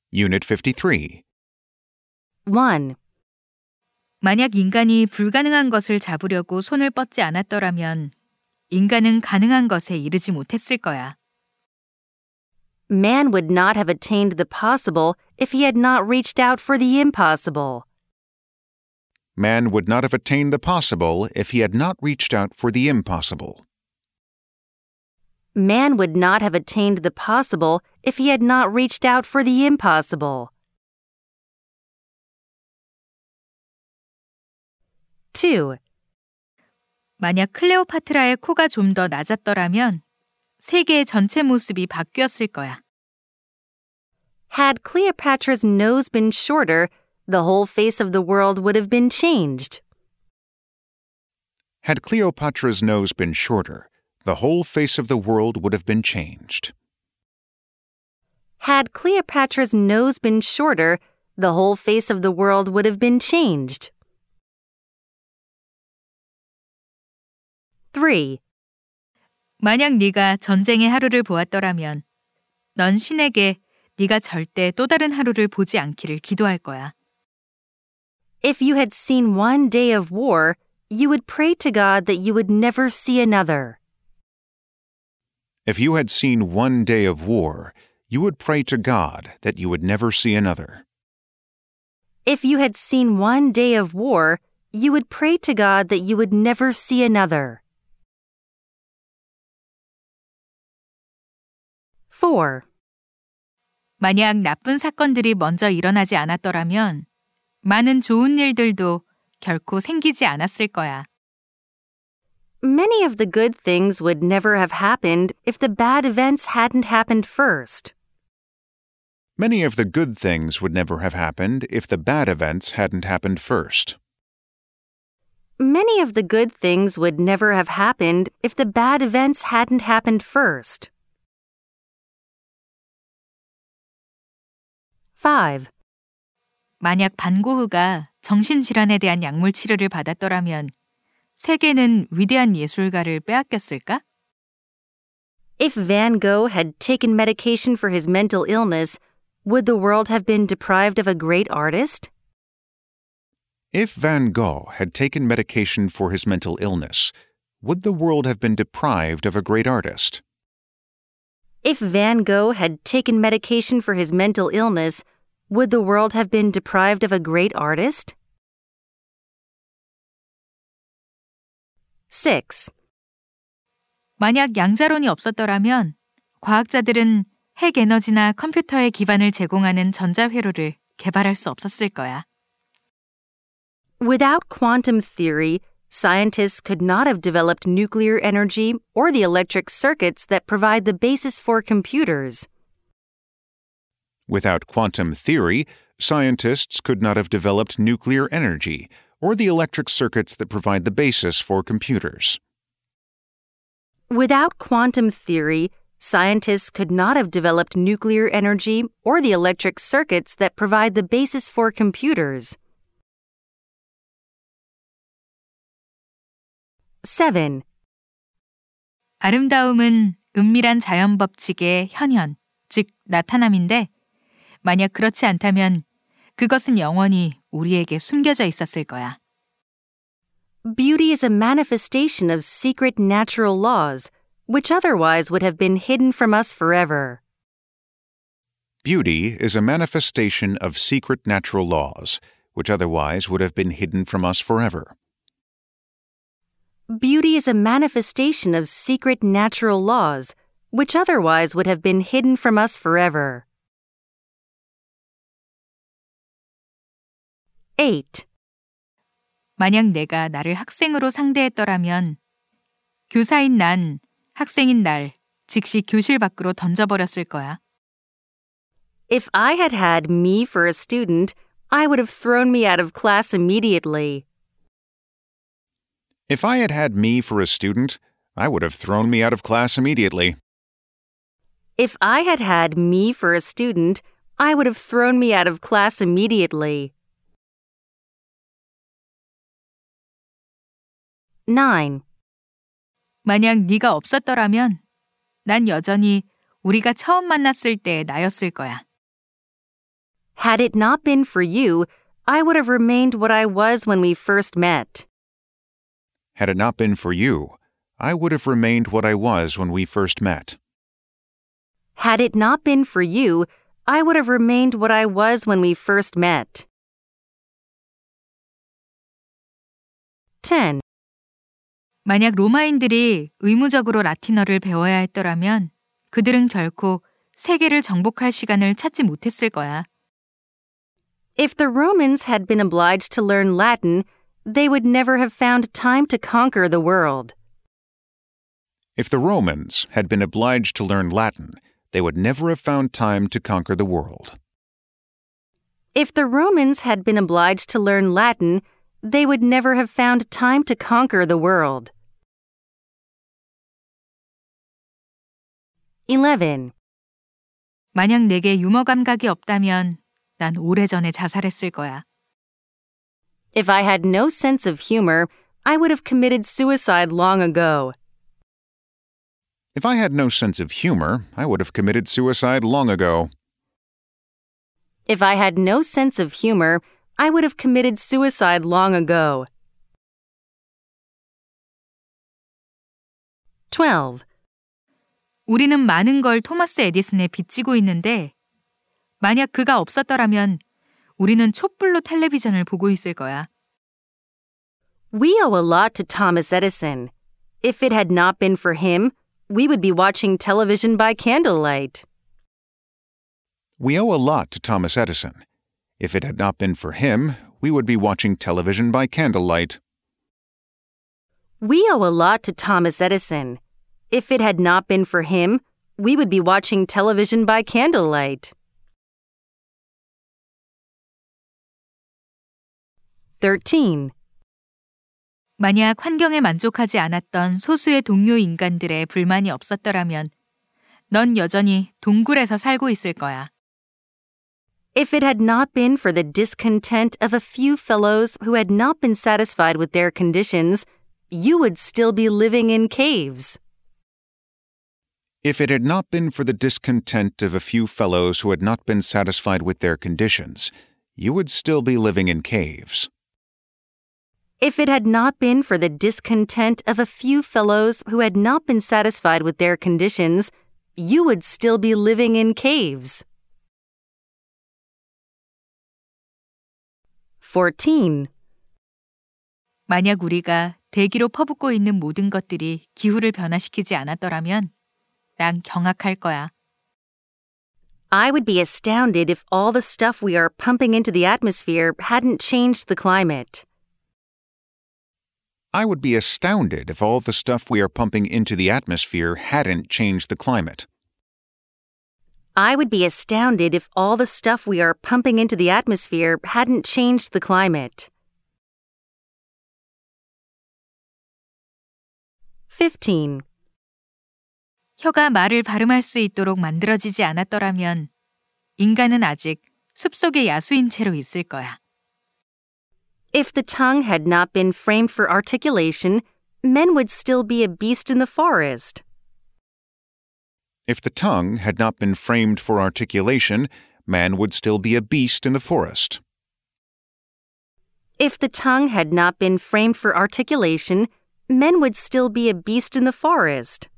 Unit 53. 1. 만약 인간이 불가능한 것을 잡으려고 손을 뻗지 않았더라면 인간은 가능한 것에 이르지 못했을 거야. Man would not have attained the possible if he had not reached out for the impossible. Man would not have attained the possible if he had not reached out for the impossible. Man would not have attained the possible if he had not reached out for the impossible. 2. 만약 클레오파트라의 코가 좀 더 낮았더라면 세계의 전체 모습이 바뀌었을 거야. Had Cleopatra's nose been shorter, the whole face of the world would have been changed. Had Cleopatra's nose been shorter, the whole face of the world would have been changed. Had Cleopatra's nose been shorter, the whole face of the world would have been changed. 3. 만약 네가 전쟁의 하루를 보았더라면 넌 신에게 네가 절대 또 다른 하루를 보지 않기를 기도할 거야. If you had seen one day of war, you would pray to God that you would never see another. If you had seen one day of war, you would pray to God that you would never see another. If you had seen one day of war, you would pray to God that you would never see another. 4. 만약 나쁜 사건들이 먼저 일어나지 않았더라면 많은 좋은 일들도 결코 생기지 않았을 거야. Many of the good things would never have happened if the bad events hadn't happened first. Many of the good things would never have happened if the bad events hadn't happened first. Many of the good things would never have happened if the bad events hadn't happened first. 5. 만약 반고흐가 정신질환에 대한 약물 치료를 받았더라면 세계는 위대한 예술가를 빼앗겼을까? If Van Gogh had taken medication for his mental illness, would the world have been deprived of a great artist? If Van Gogh had taken medication for his mental illness, would the world have been deprived of a great artist? If Van Gogh had taken medication for his mental illness, would the world have been deprived of a great artist? 6. 만약 양자론이 없었더라면 과학자들은 핵 에너지나 컴퓨터의 기반을 제공하는 전자회로를 개발할 수 없었을 거야. Without quantum theory, scientists could not have developed nuclear energy or the electric circuits that provide the basis for computers. Without quantum theory, scientists could not have developed nuclear energy or the electric circuits that provide the basis for computers. Without quantum theory, scientists could not have developed nuclear energy or the electric circuits that provide the basis for computers. 7. 아름다움은 은밀한 자연 법칙의 현현, 즉 나타남인데 만약 그렇지 않다면 그것은 영원히 우리에게 숨겨져 있었을 거야. Beauty is a manifestation of secret natural laws, which otherwise would have been hidden from us forever. Beauty is a manifestation of secret natural laws, which otherwise would have been hidden from us forever. Beauty is a manifestation of secret natural laws, which otherwise would have been hidden from us forever. 8. 만약 내가 나를 학생으로 상대했더라면 교사인 난 학생인 날 즉시 교실 밖으로 던져버렸을 거야. If I had had me for a student, I would have thrown me out of class immediately. If I had had me for a student, I would have thrown me out of class immediately. If I had had me for a student, I would have thrown me out of class immediately. 9. 만약 네가 없었더라면 난 여전히 우리가 처음 만났을 때 나였을 거야. Had it not been for you, I would have remained what I was when we first met. Had it not been for you, I would have remained what I was when we first met. Had it not been for you, I would have remained what I was when we first met. 10. 만약 로마인들이 의무적으로 라틴어를 배워야 했더라면 그들은 결코 세계를 정복할 시간을 찾지 못했을 거야. If the Romans had been obliged to learn Latin, they would never have found time to conquer the world. If the Romans had been obliged to learn Latin, they would never have found time to conquer the world. If the Romans had been obliged to learn Latin, they would never have found time to conquer the world. 11. 만약 내게 유머 감각이 없다면 난 오래전에 자살했을 거야. If I had no sense of humor, I would have committed suicide long ago. If I had no sense of humor, I would have committed suicide long ago. If I had no sense of humor, I would have committed suicide long ago. 12. 우리는 많은 걸 토마스 에디슨에 빚지고 있는데 만약 그가 없었더라면 우리는 촛불로 텔레비전을 보고 있을 거야. We owe a lot to Thomas Edison. If it had not been for him, we would be watching television by candlelight. We owe a lot to Thomas Edison. If it had not been for him, we would be watching television by candlelight. We owe a lot to Thomas Edison. If it had not been for him, we would be watching television by candlelight. 13. 만약 환경에 만족하지 않았던 소수의 동료 인간들의 불만이 없었더라면 넌 여전히 동굴에서 살고 있을 거야. If it had not been for the discontent of a few fellows who had not been satisfied with their conditions, you would still be living in caves. If it had not been for the discontent of a few fellows who had not been satisfied with their conditions, you would still be living in caves. If it had not been for the discontent of a few fellows who had not been satisfied with their conditions, you would still be living in caves. 14. 만약 우리가 대기로 퍼붓고 있는 모든 것들이 기후를 변화시키지 않았더라면 난 경악할 거야. I would be astounded if all the stuff we are pumping into the atmosphere hadn't changed the climate. I would be astounded if all the stuff we are pumping into the atmosphere hadn't changed the climate. I would be astounded if all the stuff we are pumping into the atmosphere hadn't changed the climate. 15. 혀가 말을 발음할 수 있도록 만들어지지 않았더라면 인간은 아직 숲속의 야수인 채로 있을 거야. If the tongue had not been framed for articulation, men would still be a beast in the forest. If the tongue had not been framed for articulation, man would still be a beast in the forest. If the tongue had not been framed for articulation, men would still be a beast in the forest.